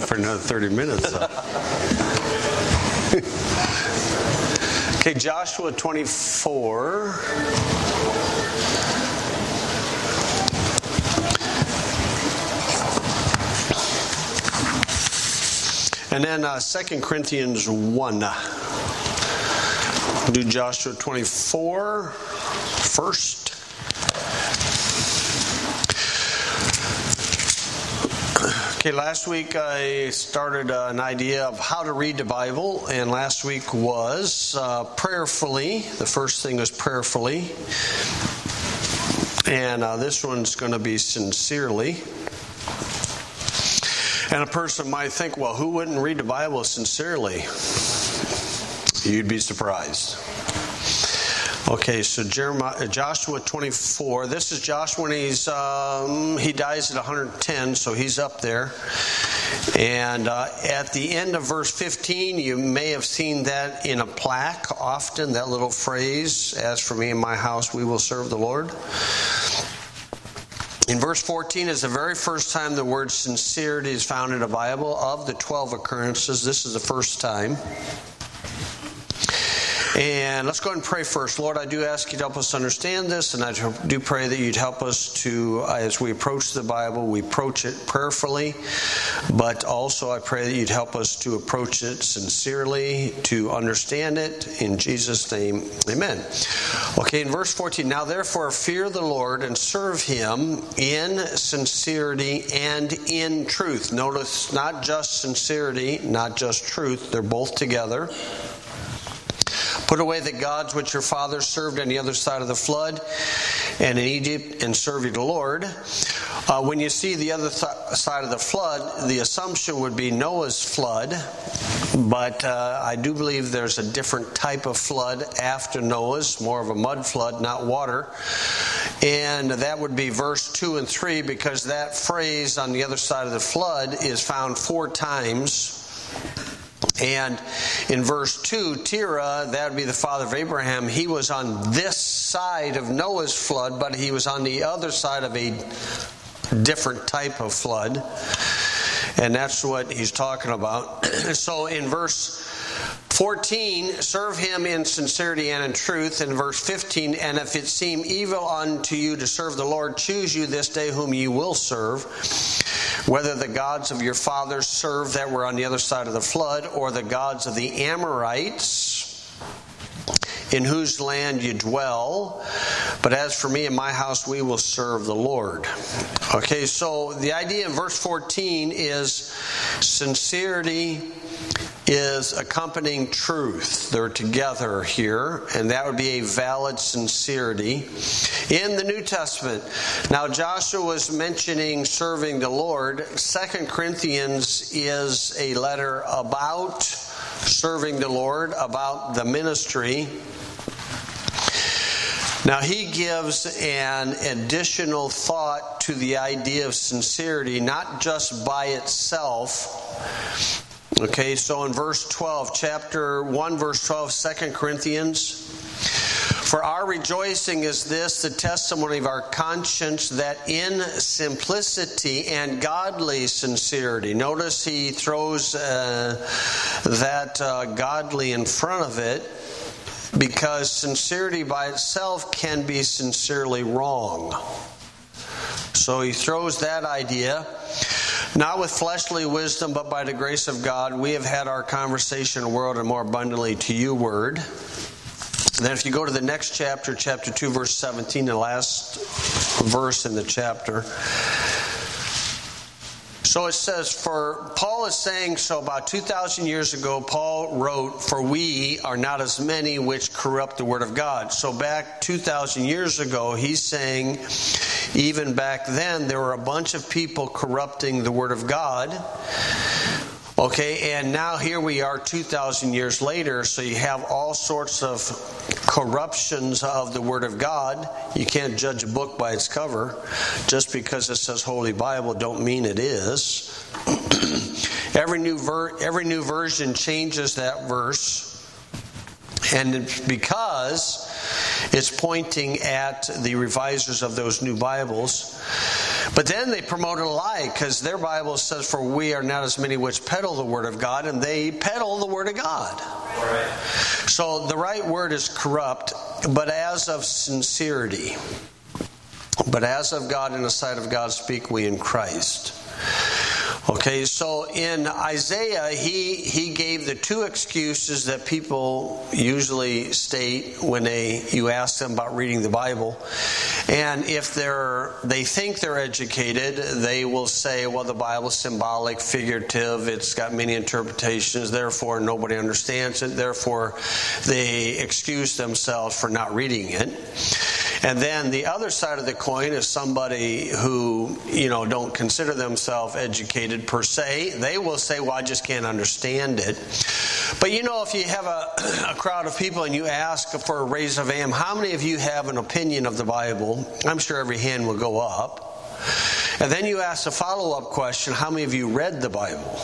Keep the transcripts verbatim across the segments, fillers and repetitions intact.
for another thirty minutes. So. Okay, Joshua twenty-four. And then uh, Second Corinthians one. We'll do Joshua twenty-four first. Okay, last week I started uh, an idea of how to read the Bible, and last week was uh, prayerfully. The first thing was prayerfully, and uh, this one's going to be sincerely. And a person might think, well, who wouldn't read the Bible sincerely? You'd be surprised. Okay, so Jeremiah, Joshua twenty-four. This is Joshua when he's um, he dies at one hundred ten, so he's up there. And uh, at the end of verse fifteen, you may have seen that in a plaque often, that little phrase, "As for me and my house, we will serve the Lord." In verse fourteen is the very first time the word sincerity is found in the Bible. Of the twelve occurrences, this is the first time. And let's go ahead and pray first. Lord, I do ask you to help us understand this, and I do pray that you'd help us to, as we approach the Bible, we approach it prayerfully, but also I pray that you'd help us to approach it sincerely, to understand it. In Jesus' name, amen. Okay, in verse fourteen, now therefore fear the Lord and serve him in sincerity and in truth. Notice, not just sincerity, not just truth, they're both together. Put away the gods which your fathers served on the other side of the flood and in Egypt, and serve the Lord. Uh, when you see the other th- side of the flood, the assumption would be Noah's flood. But uh, I do believe there's a different type of flood after Noah's, more of a mud flood, not water. And that would be verse two and three, because that phrase on the other side of the flood is found four times. And in verse two, Terah, that would be the father of Abraham, he was on this side of Noah's flood, but he was on the other side of a different type of flood. And that's what he's talking about. So in verse fourteen, serve him in sincerity and in truth. In verse fifteen, and if it seem evil unto you to serve the Lord, choose you this day whom you will serve, whether the gods of your fathers served that were on the other side of the flood, or the gods of the Amorites, in whose land you dwell. But as for me and my house, we will serve the Lord. Okay, so the idea in verse fourteen is sincerity is accompanying truth. They're together here, and that would be a valid sincerity. In the New Testament, now Joshua was mentioning serving the Lord. Second Corinthians is a letter about serving the Lord, about the ministry. Now he gives an additional thought to the idea of sincerity, not just by itself. Okay, so in verse twelve, chapter one, verse twelve, Second Corinthians, for our rejoicing is this, the testimony of our conscience, that in simplicity and godly sincerity. Notice he throws uh, that uh, godly in front of it, because sincerity by itself can be sincerely wrong. So he throws that idea. Not with fleshly wisdom, but by the grace of God, we have had our conversation, world, and more abundantly to you, word. And then if you go to the next chapter, chapter two, verse seventeen, the last verse in the chapter. So it says, for Paul is saying, so about two thousand years ago, Paul wrote, for we are not as many which corrupt the word of God. So back two thousand years ago, he's saying, even back then, there were a bunch of people corrupting the word of God. Okay, and now here we are two thousand years later, so you have all sorts of corruptions of the Word of God. You can't judge a book by its cover. Just because it says Holy Bible don't mean it is. every new ver- every new version changes that verse. And it's because it's pointing at the revisers of those new Bibles. But then they promoted a lie, because their Bible says, for we are not as many which peddle the word of God, and they peddle the word of God. Right. So the right word is corrupt, but as of sincerity. But as of God, in the sight of God, speak we in Christ. Okay, so in Isaiah, he he gave the two excuses that people usually state when they you ask them about reading the Bible. And if they're they think they're educated, they will say, well, the Bible's symbolic, figurative, it's got many interpretations, therefore nobody understands it, therefore they excuse themselves for not reading it. And then the other side of the coin is somebody who, you know, don't consider themselves educated per se. They will say, well, I just can't understand it. But, you know, if you have a, a crowd of people and you ask for a raise of hand, how many of you have an opinion of the Bible? I'm sure every hand will go up. And then you ask a follow-up question, how many of you read the Bible?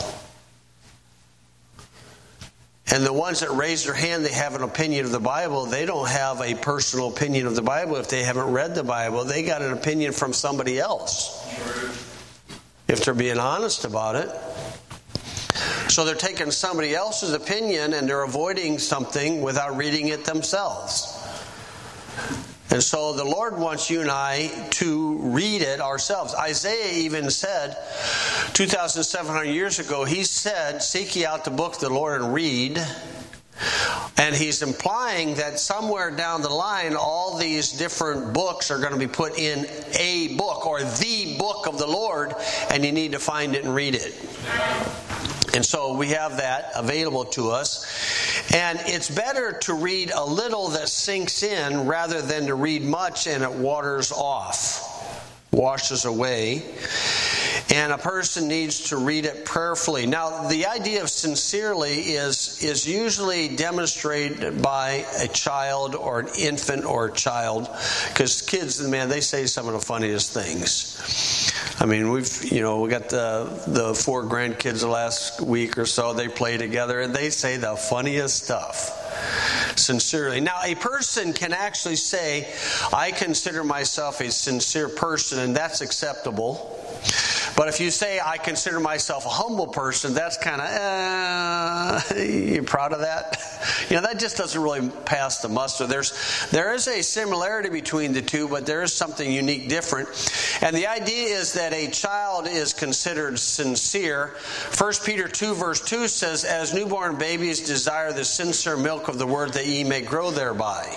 And the ones that raise their hand, they have an opinion of the Bible. They don't have a personal opinion of the Bible. If they haven't read the Bible, they got an opinion from somebody else. If they're being honest about it. So they're taking somebody else's opinion and they're avoiding something without reading it themselves. And so the Lord wants you and I to read it ourselves. Isaiah even said, two thousand seven hundred years ago, he said, seek ye out the book of the Lord and read. And he's implying that somewhere down the line, all these different books are going to be put in a book, or the book of the Lord, and you need to find it and read it. And so we have that available to us. And it's better to read a little that sinks in rather than to read much and it waters off, washes away. And a person needs to read it prayerfully. Now, the idea of sincerely is, is usually demonstrated by a child or an infant or a child. Because kids, man, they say some of the funniest things. I mean, we've, you know, we got the the four grandkids the last week or so. They play together and they say the funniest stuff. Sincerely. Now, a person can actually say, I consider myself a sincere person, and that's acceptable. But if you say, I consider myself a humble person, that's kind of, uh, you proud of that? You know, that just doesn't really pass the muster. There's, there is a similarity between the two, but there is something unique different. And the idea is that a child is considered sincere. First Peter two verse two says, as newborn babies desire the sincere milk of the word that ye may grow thereby.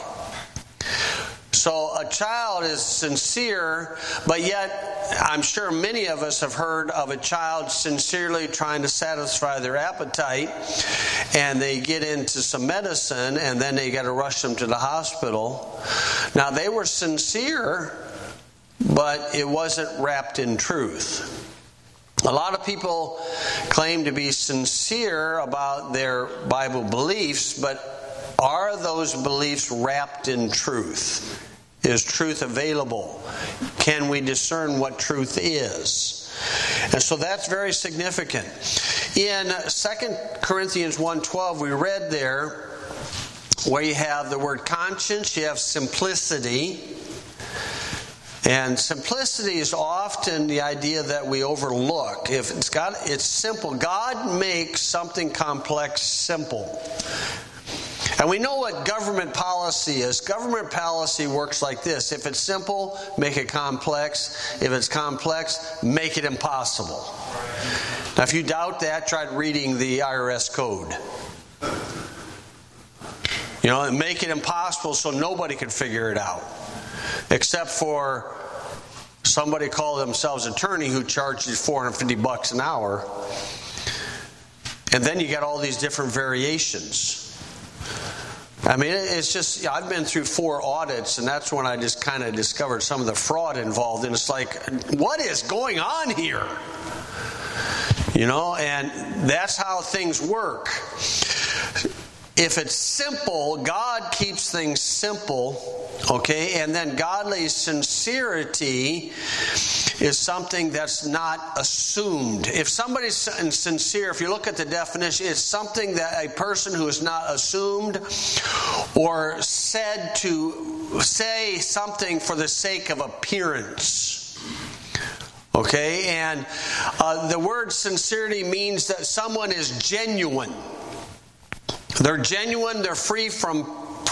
So a child is sincere, but yet I'm sure many of us have heard of a child sincerely trying to satisfy their appetite, and they get into some medicine and then they got to rush them to the hospital. Now they were sincere, but it wasn't wrapped in truth. A lot of people claim to be sincere about their Bible beliefs, but are those beliefs wrapped in truth? Is truth available? Can we discern what truth is? And so that's very significant. In Second Corinthians one twelve, we read there where you have the word conscience, you have simplicity. And simplicity is often the idea that we overlook. If it's got, it's simple. God makes something complex simple. And we know what government policy is. Government policy works like this. If it's simple, make it complex. If it's complex, make it impossible. Now, if you doubt that, try reading the I R S code. You know, and make it impossible so nobody can figure it out. Except for somebody call themselves attorney who charges four hundred fifty bucks an hour. And then you got all these different variations. I mean, it's just, I've been through four audits, and that's when I just kind of discovered some of the fraud involved. And it's like, what is going on here? You know, and that's how things work. If it's simple, God keeps things simple, okay? And then godly sincerity is something that's not assumed. If somebody's sincere, if you look at the definition, it's something that a person who is not assumed or said to say something for the sake of appearance. Okay, and uh, the word sincerity means that someone is genuine. They're genuine, they're free from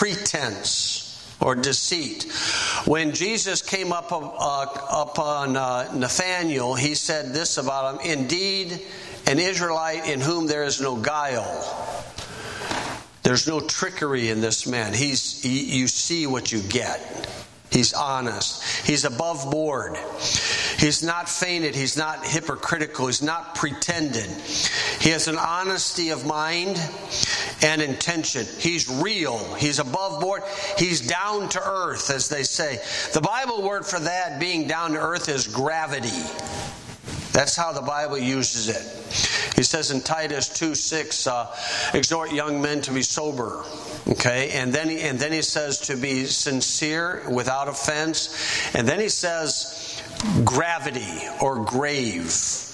pretense or deceit. When Jesus came up uh, upon uh, Nathanael, he said this about him: "Indeed, an Israelite in whom there is no guile." There's no trickery in this man. He's he, you see what you get. He's honest. He's above board. He's not feigned. He's not hypocritical. He's not pretended. He has an honesty of mind and intention. He's real. He's above board. He's down to earth, as they say. The Bible word for that, being down to earth, is gravity. That's how the Bible uses it. He says in Titus two six, uh, exhort young men to be sober. Okay, and then he, and then he says to be sincere, without offense. And then he says gravity or grave.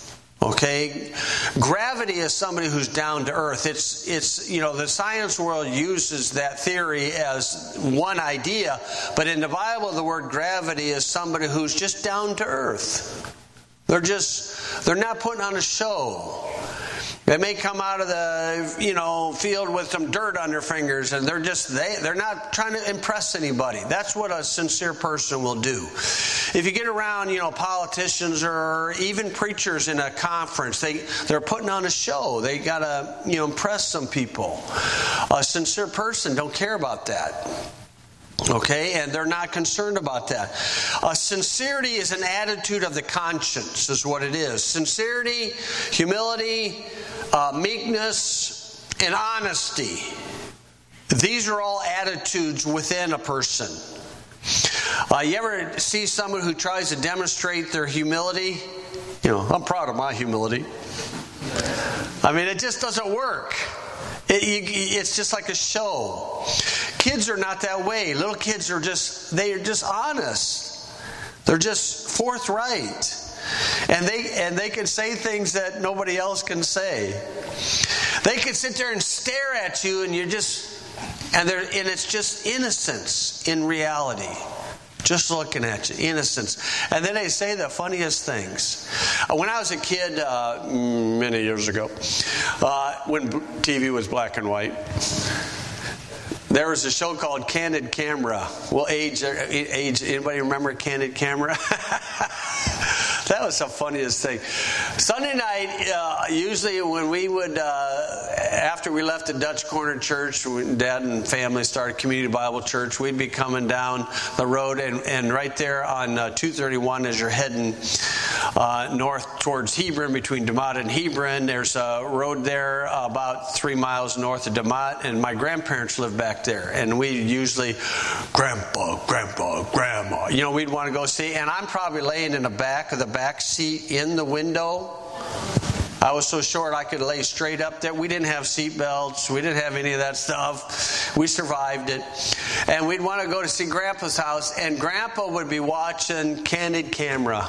Okay, gravity is somebody who's down to earth. It's it's you know the science world uses that theory as one idea, but in the Bible the word gravity is somebody who's just down to earth. They're just they're not putting on a show. They may come out of the, you know, field with some dirt on their fingers, and they're just, they, they're not trying to impress anybody. That's what a sincere person will do. If you get around, you know, politicians or even preachers in a conference, they, they're putting on a show. They got to, you know, impress some people. A sincere person don't care about that. Okay, and they're not concerned about that. Uh, sincerity is an attitude of the conscience, is what it is. Sincerity, humility, uh, meekness, and honesty. These are all attitudes within a person. Uh, you ever see someone who tries to demonstrate their humility? You know, I'm proud of my humility. I mean, it just doesn't work. It, you, it's just like a show. Kids are not that way. Little kids are just, they are just honest. They're just forthright. And they and they can say things that nobody else can say. They can sit there and stare at you and you're just, and they're and it's just innocence in reality. Just looking at you, innocence. And then they say the funniest things. When I was a kid, uh, many years ago, uh, when T V was black and white, there was a show called Candid Camera. Well, age, age. Anybody remember Candid Camera? That was the funniest thing. Sunday night, uh, usually when we would, uh, after we left the Dutch Corner Church, when Dad and family started Community Bible Church, we'd be coming down the road, and, and right there on uh, two thirty-one, as you're heading uh, north towards Hebron, between DeMotte and Hebron, there's a road there about three miles north of DeMotte, and my grandparents lived back there, and we usually, Grandpa, Grandpa, Grandma, you know, we'd want to go see, and I'm probably laying in the back of the back seat in the window. I was so short I could lay straight up there. We didn't have seat belts. We didn't have any of that stuff. We survived it. And we'd want to go to see Grandpa's house, and Grandpa would be watching Candid Camera.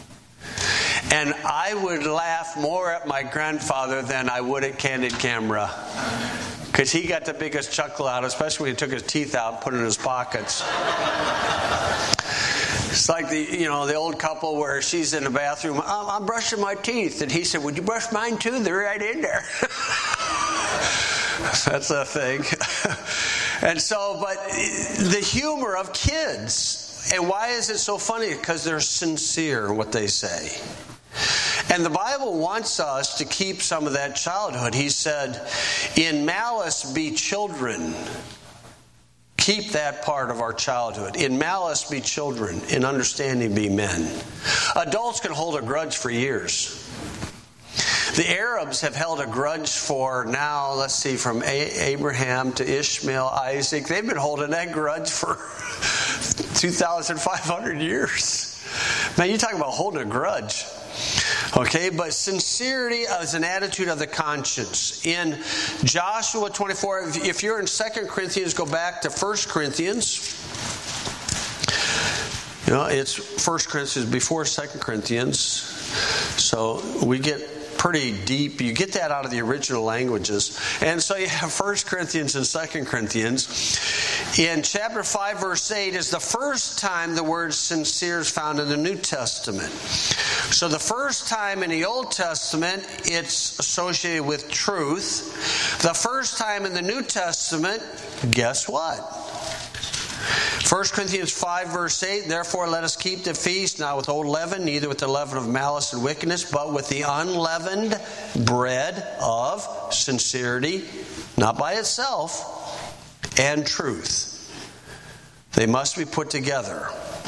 And I would laugh more at my grandfather than I would at Candid Camera. Because he got the biggest chuckle out, especially when he took his teeth out and put it in his pockets. It's like the you know the old couple where she's in the bathroom. Oh, I'm brushing my teeth, and he said, "Would you brush mine too? They're right in there." That's a thing. And so, but the humor of kids, and why is it so funny? Because they're sincere in what they say. And the Bible wants us to keep some of that childhood. He said, "In malice be children." Keep that part of our childhood. In malice be children, in understanding be men. Adults can hold a grudge for years. The Arabs have held a grudge for now, let's see, from Abraham to Ishmael, Isaac. They've been holding that grudge for two thousand five hundred years. Man, you talk about holding a grudge. Okay, but sincerity is an attitude of the conscience. In Joshua twenty-four, if you're in Second Corinthians, go back to First Corinthians. You know, it's First Corinthians before Second Corinthians. So we get pretty deep. You get that out of the original languages. And so you have First Corinthians and Second Corinthians. in chapter five, verse eight, is the first time the word sincere is found in the New Testament. So the first time in the Old Testament, it's associated with truth. The first time in the New Testament, guess what? First Corinthians five, verse eight, therefore let us keep the feast, not with old leaven, neither with the leaven of malice and wickedness, but with the unleavened bread of sincerity, not by itself, and truth. They must be put together.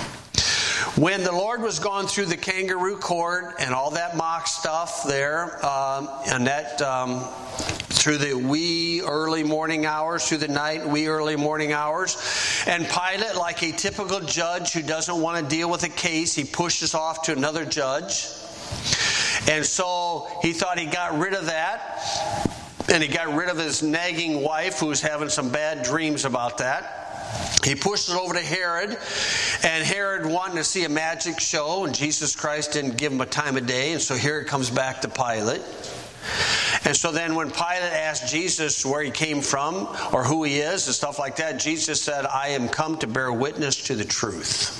When the Lord was going through the kangaroo court and all that mock stuff there, um, and that um, through the wee early morning hours, through the night, wee early morning hours, and Pilate, like a typical judge who doesn't want to deal with a case, he pushes off to another judge. And so he thought he got rid of that. And he got rid of his nagging wife who was having some bad dreams about that. He pushed it over to Herod, and Herod wanted to see a magic show, and Jesus Christ didn't give him a time of day, and so Herod comes back to Pilate. And so then when Pilate asked Jesus where he came from or who he is and stuff like that, Jesus said, I am come to bear witness to the truth.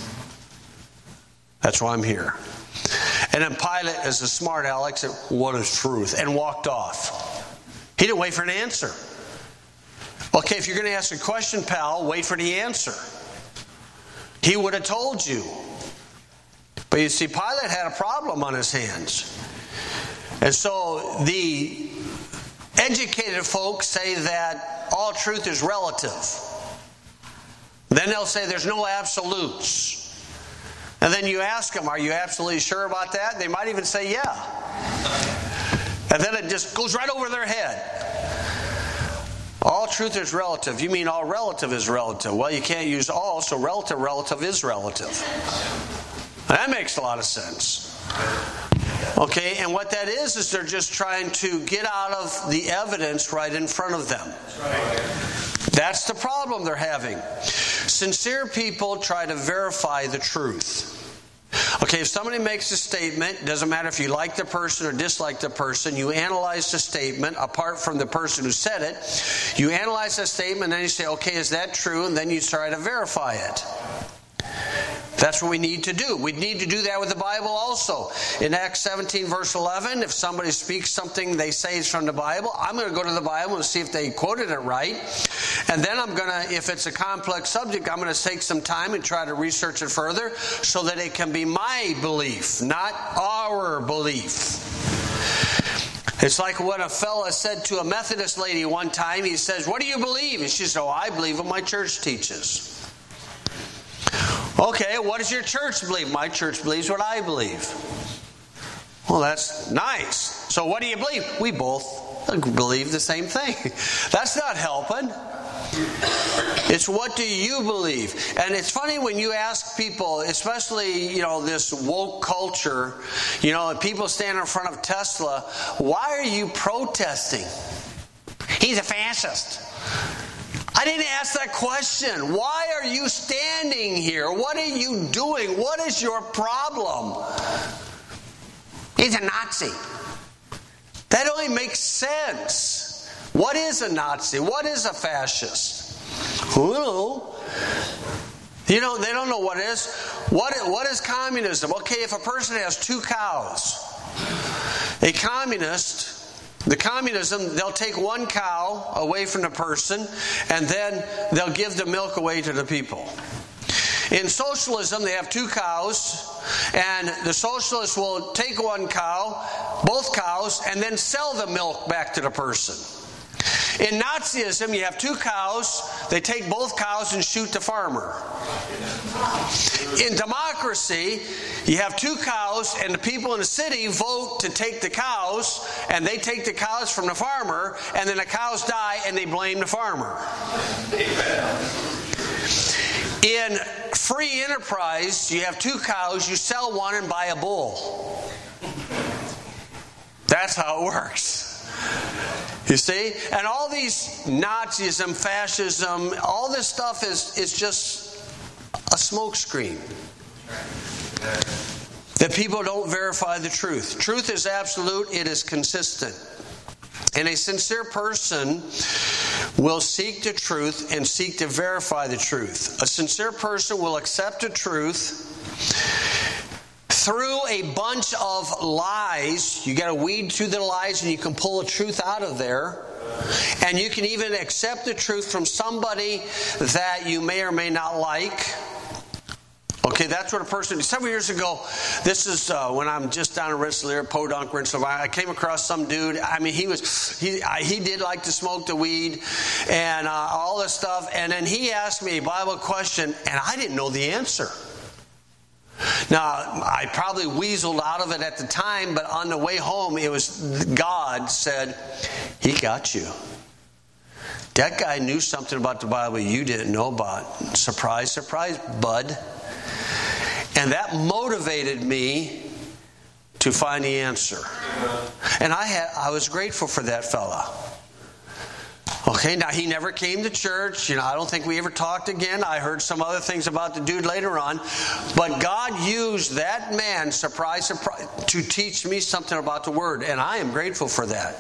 That's why I'm here. And then Pilate, as a smart aleck, said, what is truth? And walked off. He didn't wait for an answer. Okay, if you're going to ask a question, pal, wait for the answer. He would have told you. But you see, Pilate had a problem on his hands. And so the educated folks say that all truth is relative. Then they'll say there's no absolutes. And then you ask them, are you absolutely sure about that? They might even say, yeah. And then it just goes right over their head. All truth is relative. You mean all relative is relative. Well, you can't use all, so relative, relative is relative. That makes a lot of sense. Okay, and what that is, is they're just trying to get out of the evidence right in front of them. That's the problem they're having. Sincere people try to verify the truth. Okay, if somebody makes a statement, doesn't matter if you like the person or dislike the person, you analyze the statement apart from the person who said it. You analyze the statement and then you say, okay, is that true? And then you try to verify it. That's what we need to do. We need to do that with the Bible also. In Acts seventeen, verse eleven, if somebody speaks something they say is from the Bible, I'm going to go to the Bible and see if they quoted it right. And then I'm going to, if it's a complex subject, I'm going to take some time and try to research it further so that it can be my belief, not our belief. It's like what a fella said to a Methodist lady one time. He says, what do you believe? And she said, oh, I believe what my church teaches. Okay, what does your church believe? My church believes what I believe. Well, that's nice. So what do you believe? We both believe the same thing. That's not helping. It's what do you believe? And it's funny when you ask people, especially, you know, this woke culture, you know, people stand in front of Tesla, why are you protesting? He's a fascist. I didn't ask that question. Why are you standing here? What are you doing? What is your problem? He's a Nazi. That only makes sense. What is a Nazi? What is a fascist? Who knows? You know, they don't know what it is. What, what is communism? Okay, if a person has two cows, a communist... The communism, they'll take one cow away from the person and then they'll give the milk away to the people. In socialism, they have two cows and the socialists will take one cow, both cows, and then sell the milk back to the person. In Nazism, you have two cows, they take both cows and shoot the farmer. In democracy, you have two cows and the people in the city vote to take the cows and they take the cows from the farmer and then the cows die and they blame the farmer. In free enterprise, you have two cows, you sell one and buy a bull. That's how it works. You see? And all these Nazism, fascism, all this stuff is, is just a smokescreen. That people don't verify the truth. Truth is absolute. It is consistent. And a sincere person will seek the truth and seek to verify the truth. A sincere person will accept the truth through a bunch of lies. You got to weed through the lies and you can pull the truth out of there. And you can even accept the truth from somebody that you may or may not like. Okay, that's what a person... Several years ago, this is uh, when I'm just down in Rensselaer, Podunk, Rensselaer, I came across some dude. I mean, he was he he did like to smoke the weed and uh, all this stuff. And then he asked me a Bible question, and I didn't know the answer. Now, I probably weaseled out of it at the time, but on the way home, it was God said, He got you. That guy knew something about the Bible you didn't know about. Surprise, surprise, bud. And that motivated me to find the answer. And I had I was grateful for that fella. Okay, now he never came to church. You know, I don't think we ever talked again. I heard some other things about the dude later on. But God used that man, surprise, surprise, to teach me something about the Word. And I am grateful for that.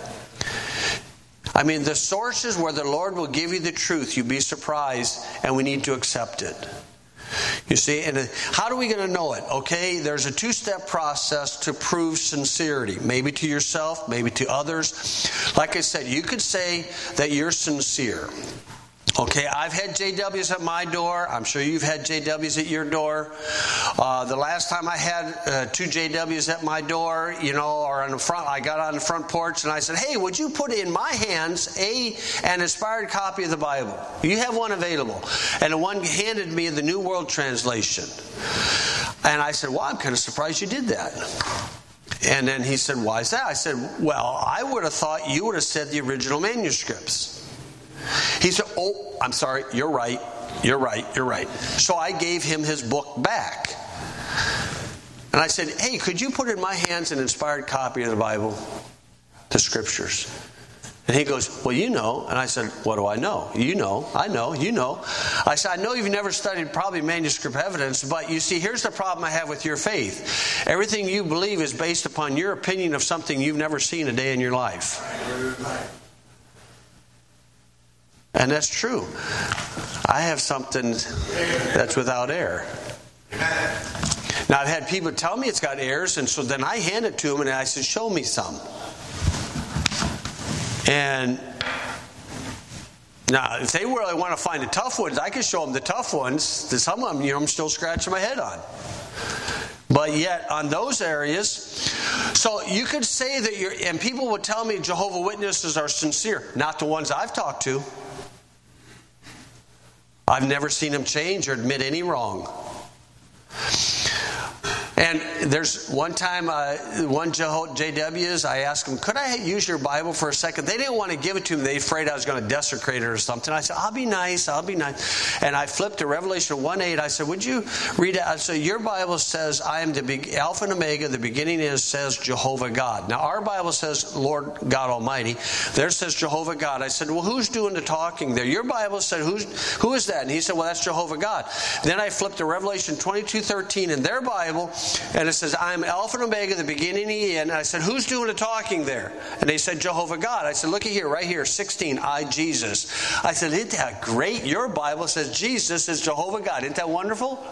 I mean, the sources where the Lord will give you the truth, you'd be surprised, and we need to accept it. You see, and how are we going to know it? Okay, there's a two-step process to prove sincerity. Maybe to yourself, maybe to others. Like I said, you could say that you're sincere. Okay, I've had J Ws at my door. I'm sure you've had J Ws at your door. Uh, the last time I had uh, two J Ws at my door, you know, or on the front, I got on the front porch and I said, hey, would you put in my hands a an inspired copy of the Bible? You have one available. And the one handed me the New World Translation. And I said, well, I'm kind of surprised you did that. And then he said, why is that? I said, well, I would have thought you would have said the original manuscripts. He said, oh, I'm sorry, you're right, you're right, you're right. So I gave him his book back. And I said, hey, could you put in my hands an inspired copy of the Bible, the Scriptures? And he goes, well, you know. And I said, what do I know? You know, I know, you know. I said, I know you've never studied probably manuscript evidence, but you see, here's the problem I have with your faith. Everything you believe is based upon your opinion of something you've never seen a day in your life. And that's true. I have something that's without error. Now, I've had people tell me it's got errors, and so then I hand it to them and I said, show me some. And now, if they really want to find the tough ones, I can show them the tough ones. Some of them, you know, I'm still scratching my head on. But yet, on those areas, so you could say that you're, and people would tell me Jehovah's Witnesses are sincere. Not the ones I've talked to. I've never seen them change or admit any wrong. And there's one time, uh, one J Ws, I asked them, could I use your Bible for a second? They didn't want to give it to me. They were afraid I was going to desecrate it or something. I said, I'll be nice, I'll be nice. And I flipped to Revelation one eight. I said, would you read it? I said, your Bible says, I am the big Alpha and Omega. The beginning is, says Jehovah God. Now, our Bible says Lord God Almighty. Theirs says Jehovah God. I said, well, who's doing the talking there? Your Bible said, who's, who is that? And he said, well, that's Jehovah God. Then I flipped to Revelation twenty-two thirteen in their Bible, and it says, I am Alpha and Omega, the beginning and the end. And I said, who's doing the talking there? And they said, Jehovah God. I said, look at here, right here, sixteen, I, Jesus. I said, isn't that great? Your Bible says Jesus is Jehovah God. Isn't that wonderful?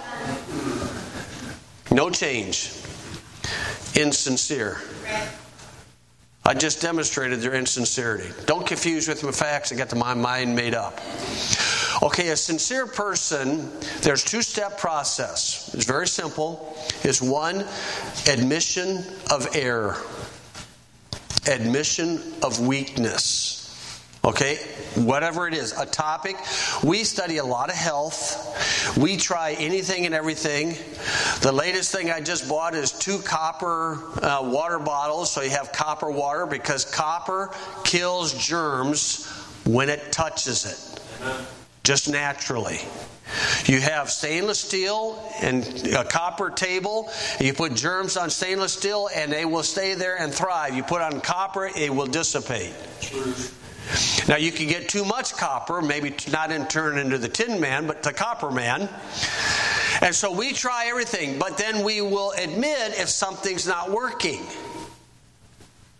No change. Insincere. I just demonstrated their insincerity. Don't confuse with my facts. I got my mind made up. Okay, a sincere person, there's a two-step process. It's very simple. It's one, admission of error. Admission of weakness. Okay, whatever it is, a topic. We study a lot of health. We try anything and everything. The latest thing I just bought is two copper uh, water bottles, so you have copper water, because copper kills germs when it touches it. Amen. Just naturally. You have stainless steel and a copper table. You put germs on stainless steel and they will stay there and thrive. You put on copper, it will dissipate. Now you can get too much copper, maybe not in turn into the Tin Man, but the Copper Man. And so we try everything, but then we will admit if something's not working.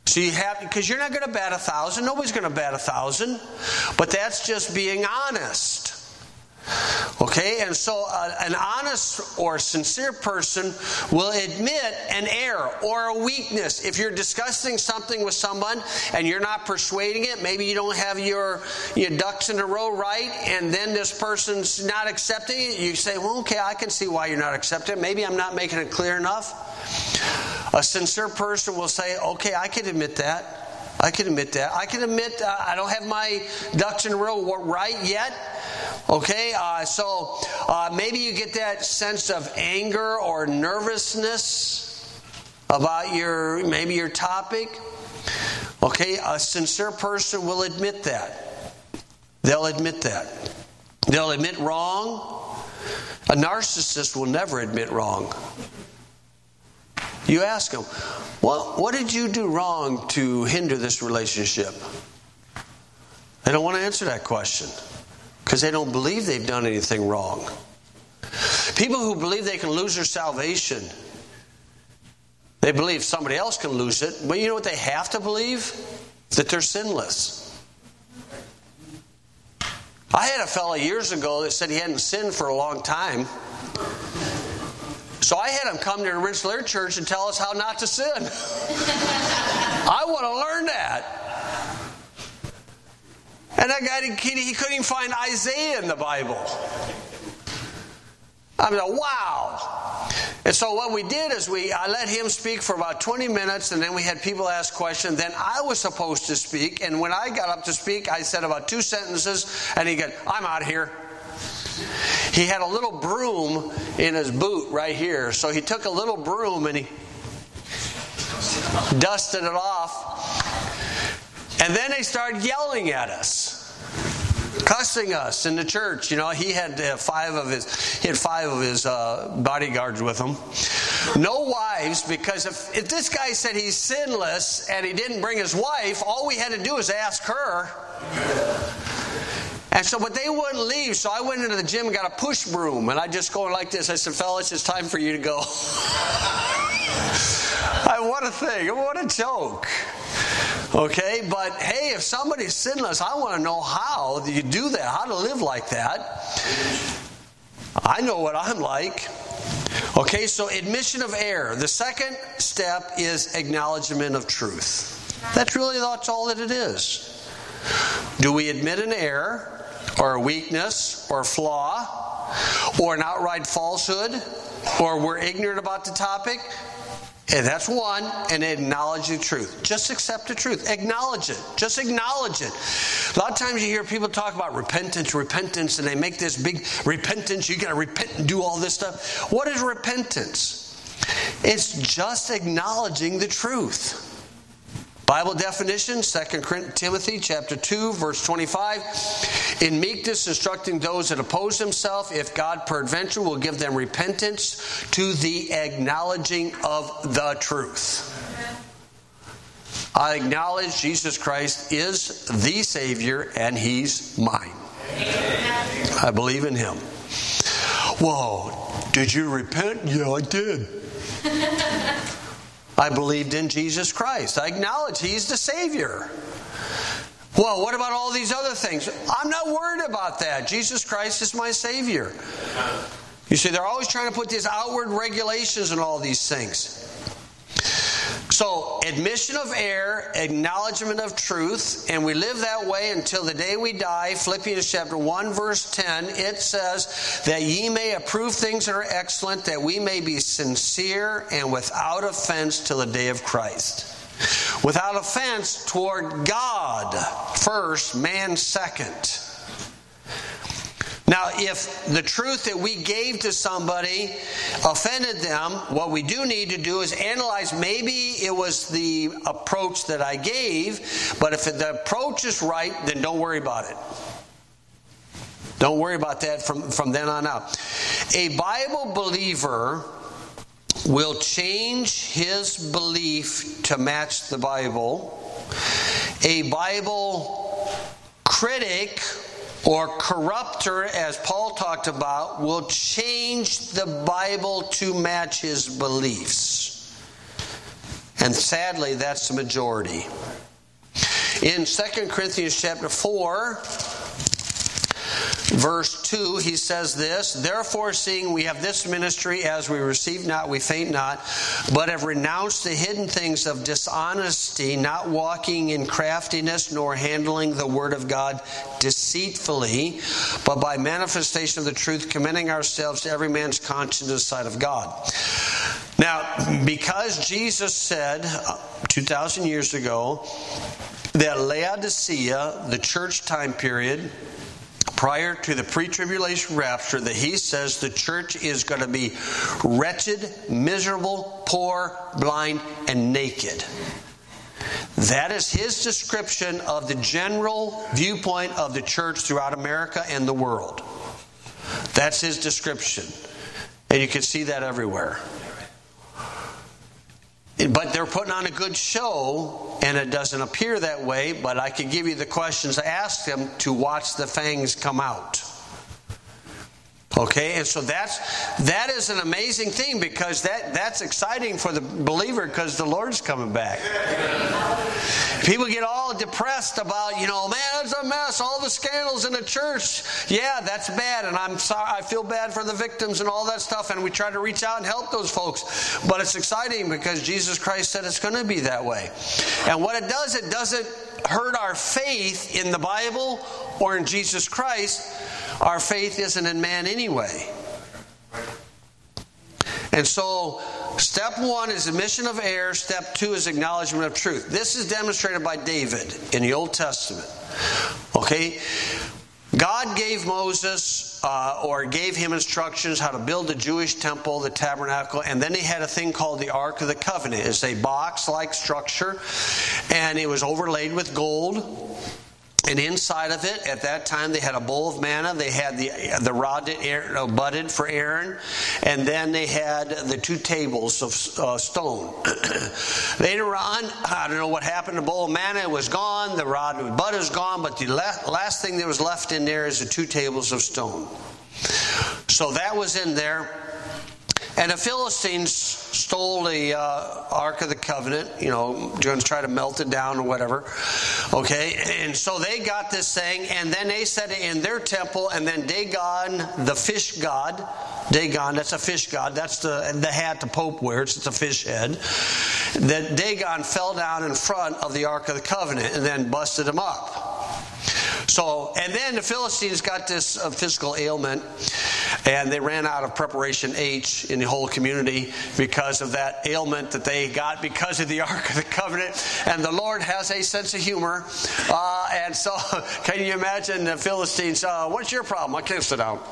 So you have, because you're not going to bat a thousand. Nobody's going to bat a thousand. But that's just being honest. Okay, and so uh, an honest or sincere person will admit an error or a weakness. If you're discussing something with someone and you're not persuading it, maybe you don't have your, your ducks in a row right, and then this person's not accepting it, you say, well, okay, I can see why you're not accepting it. Maybe I'm not making it clear enough. A sincere person will say, okay, I can admit that. I can admit that. I can admit uh, I don't have my ducks in a row right yet. Okay, uh, so uh, maybe you get that sense of anger or nervousness about your maybe your topic. Okay, a sincere person will admit that. They'll admit that. They'll admit wrong. A narcissist will never admit wrong. You ask them, what, what did you do wrong to hinder this relationship? They don't want to answer that question. Because they don't believe they've done anything wrong. People who believe they can lose their salvation, they believe somebody else can lose it. But you know what they have to believe? That they're sinless. I had a fellow years ago that said he hadn't sinned for a long time. So I had him come to the Rensselaer Church and tell us how not to sin. I want to learn that. And that guy, he couldn't even find Isaiah in the Bible. I mean, wow. And so what we did is we, I let him speak for about twenty minutes, and then we had people ask questions. Then I was supposed to speak, and when I got up to speak, I said about two sentences, and he got, I'm out of here. He had a little broom in his boot right here, so he took a little broom and he dusted it off. And then they started yelling at us, cussing us in the church. You know, he had uh, five of his he had five of his uh, bodyguards with him. No wives, because if, if this guy said he's sinless and he didn't bring his wife, all we had to do was ask her. And so, but they wouldn't leave. So I went into the gym and got a push broom, and I just go like this. I said, fellas, it's time for you to go. I, what a thing! What a joke! Okay, but hey, if somebody's sinless, I want to know how you do that, how to live like that. I know what I'm like. Okay, so admission of error. The second step is acknowledgement of truth. That's really that's all that it is. Do we admit an error, or a weakness, or a flaw, or an outright falsehood, or we're ignorant about the topic? And that's one, and acknowledge the truth. Just accept the truth. Acknowledge it. Just acknowledge it. A lot of times you hear people talk about repentance, repentance, and they make this big repentance. You got to repent and do all this stuff. What is repentance? It's just acknowledging the truth. Bible definition, Second Timothy chapter two, verse twenty-five. In meekness, instructing those that oppose himself, if God peradventure will give them repentance to the acknowledging of the truth. I acknowledge Jesus Christ is the Savior and He's mine. I believe in Him. Whoa, did you repent? Yeah, I did. I believed in Jesus Christ. I acknowledge He's the Savior. Well, what about all these other things? I'm not worried about that. Jesus Christ is my Savior. You see, they're always trying to put these outward regulations and all these things. So, admission of error, acknowledgement of truth, and we live that way until the day we die. Philippians chapter one, verse ten, it says, that ye may approve things that are excellent, that we may be sincere and without offense till the day of Christ. Without offense toward God first, man second. Now, if the truth that we gave to somebody offended them, what we do need to do is analyze. Maybe it was the approach that I gave, but if the approach is right, then don't worry about it. Don't worry about that from, from then on out. A Bible believer will change his belief to match the Bible. A Bible critic or corrupter, as Paul talked about, will change the Bible to match his beliefs. And sadly, that's the majority. In Second Corinthians chapter four, verse two, he says this, "Therefore, seeing we have this ministry, as we receive not, we faint not, but have renounced the hidden things of dishonesty, not walking in craftiness, nor handling the word of God deceitfully, but by manifestation of the truth, commending ourselves to every man's conscience in the sight of God." Now, because Jesus said two thousand years ago that Laodicea, the church time period, prior to the pre-tribulation rapture, that he says the church is going to be wretched, miserable, poor, blind, and naked. That is his description of the general viewpoint of the church throughout America and the world. That's his description. And you can see that everywhere. But they're putting on a good show, and it doesn't appear that way, but I can give you the questions to ask them to watch the fangs come out. Okay, and so that's that is an amazing thing, because that, that's exciting for the believer, because the Lord's coming back. People get all depressed about, you know, man, it's a mess, all the scandals in the church. Yeah, that's bad, and I'm sorry, I feel bad for the victims and all that stuff, and we try to reach out and help those folks. But it's exciting because Jesus Christ said it's going to be that way. And what it does, it doesn't hurt our faith in the Bible or in Jesus Christ. Our faith isn't in man anyway. And so, step one is admission of error. Step two is acknowledgement of truth. This is demonstrated by David in the Old Testament. Okay? God gave Moses, uh, or gave him instructions how to build the Jewish temple, the tabernacle, and then he had a thing called the Ark of the Covenant. It's a box-like structure, and it was overlaid with gold. And inside of it, at that time, they had a bowl of manna. They had the the rod that Aaron, budded for Aaron. And then they had the two tables of uh, stone. Later on, I don't know what happened. The bowl of manna was gone. The rod of bud is gone. But the la- last thing that was left in there is the two tables of stone. So that was in there. And the Philistines stole the uh, Ark of the Covenant, you know, going to try to melt it down or whatever. Okay, and so they got this thing, and then they set it in their temple, and then Dagon, the fish god, Dagon, that's a fish god, that's the the hat the Pope wears, it's a fish head, that Dagon fell down in front of the Ark of the Covenant and then busted him up. So, and then the Philistines got this uh, physical ailment, and they ran out of preparation H in the whole community because of that ailment that they got because of the Ark of the Covenant. And the Lord has a sense of humor. Uh, and so, can you imagine the Philistines, uh, what's your problem? I can't sit down.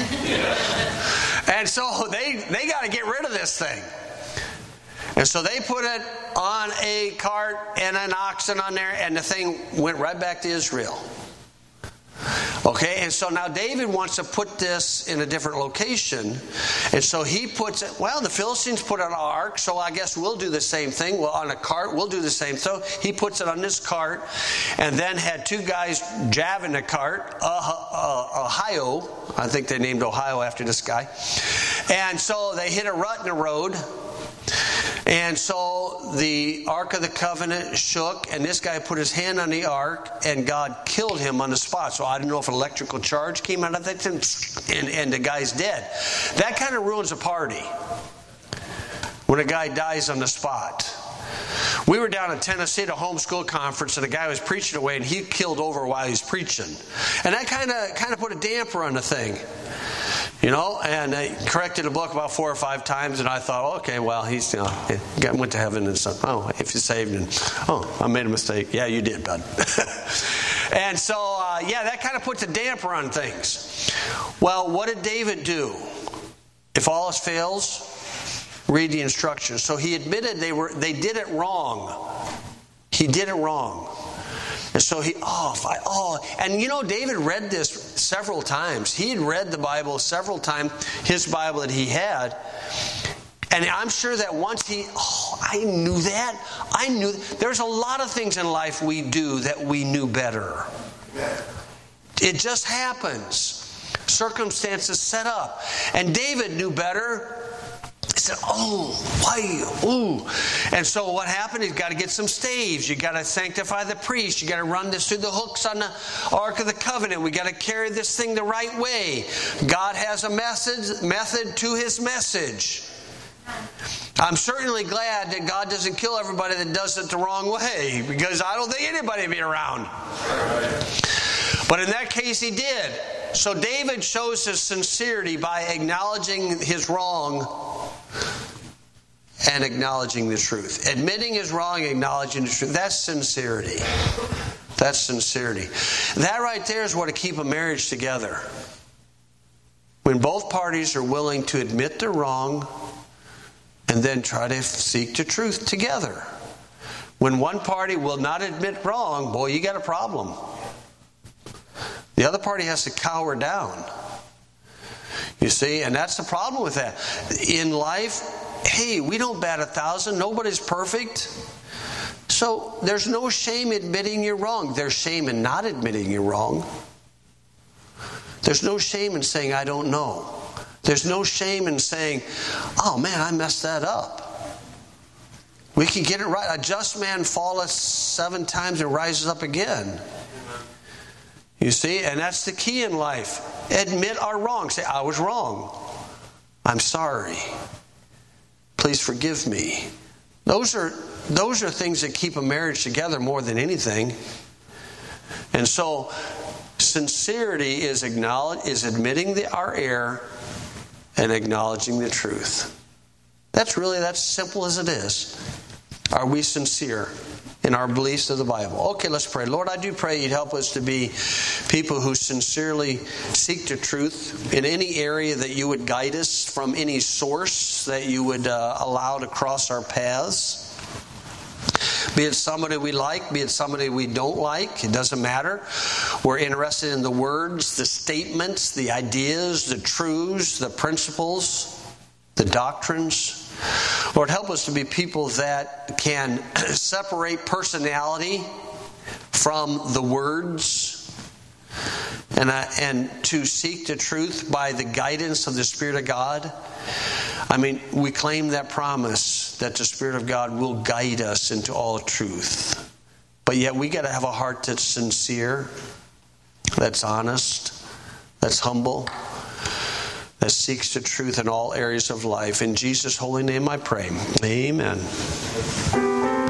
And so they, they got to get rid of this thing. And so they put it on a cart and an oxen on there, and the thing went right back to Israel. Okay, and so now David wants to put this in a different location. And so he puts it, well, the Philistines put it on an ark, so I guess we'll do the same thing. Well, on a cart, we'll do the same. So he puts it on this cart, and then had two guys driving the cart, uh, uh, Ohio. I think they named Ohio after this guy. And so they hit a rut in the road. And so the Ark of the Covenant shook, and this guy put his hand on the Ark, and God killed him on the spot. So I don't know if an electrical charge came out of that thing, and, and the guy's dead. That kind of ruins a party when a guy dies on the spot. We were down in Tennessee at a homeschool conference, and a guy was preaching away, and he killed over while he was preaching. And that kind of kind of put a damper on the thing. You know, and I corrected the book about four or five times, and I thought, okay, well, he's, you know, went to heaven and said, oh, if you're saved, and oh, I made a mistake. Yeah, you did, bud. And so, uh, yeah, that kind of puts a damper on things. Well, what did David do? If all else fails, read the instructions. So he admitted they were they did it wrong. He did it wrong. And so he, oh, if I, oh, and you know, David read this several times. He had read the Bible several times, his Bible that he had. And I'm sure that once he, oh, I knew that. I knew, there's a lot of things in life we do that we knew better. It just happens. Circumstances set up. And David knew better. said, oh, why, ooh. And so what happened? He's got to get some staves. You got to sanctify the priest. You got to run this through the hooks on the Ark of the Covenant. We got to carry this thing the right way. God has a message, method to his message. I'm certainly glad that God doesn't kill everybody that does it the wrong way, because I don't think anybody would be around. But in that case, he did. So David shows his sincerity by acknowledging his wrong and acknowledging the truth. Admitting his wrong, acknowledging the truth. That's sincerity. That's sincerity. That right there is what to keep a marriage together. When both parties are willing to admit they're wrong and then try to seek the truth together. When one party will not admit wrong, boy, you got a problem. The other party has to cower down. You see, and that's the problem with that. In life, hey, we don't bat a thousand. Nobody's perfect. So there's no shame admitting you're wrong. There's shame in not admitting you're wrong. There's no shame in saying, I don't know. There's no shame in saying, oh man, I messed that up. We can get it right. A just man falleth seven times and rises up again. You see, and that's the key in life. Admit our wrong. Say, I was wrong. I'm sorry. Please forgive me. Those are those are things that keep a marriage together more than anything. And so, sincerity is acknowledge is admitting the, our error and acknowledging the truth. That's really that's simple as it is. Are we sincere in our beliefs of the Bible? Okay, let's pray. Lord, I do pray you'd help us to be people who sincerely seek the truth in any area that you would guide us, from any source that you would uh, allow to cross our paths. Be it somebody we like, be it somebody we don't like, it doesn't matter. We're interested in the words, the statements, the ideas, the truths, the principles, the doctrines. Lord, help us to be people that can separate personality from the words, and, uh, and to seek the truth by the guidance of the Spirit of God. I mean, we claim that promise that the Spirit of God will guide us into all truth. But yet we got to have a heart that's sincere, that's honest, that's humble, that seeks the truth in all areas of life. In Jesus' holy name I pray. Amen.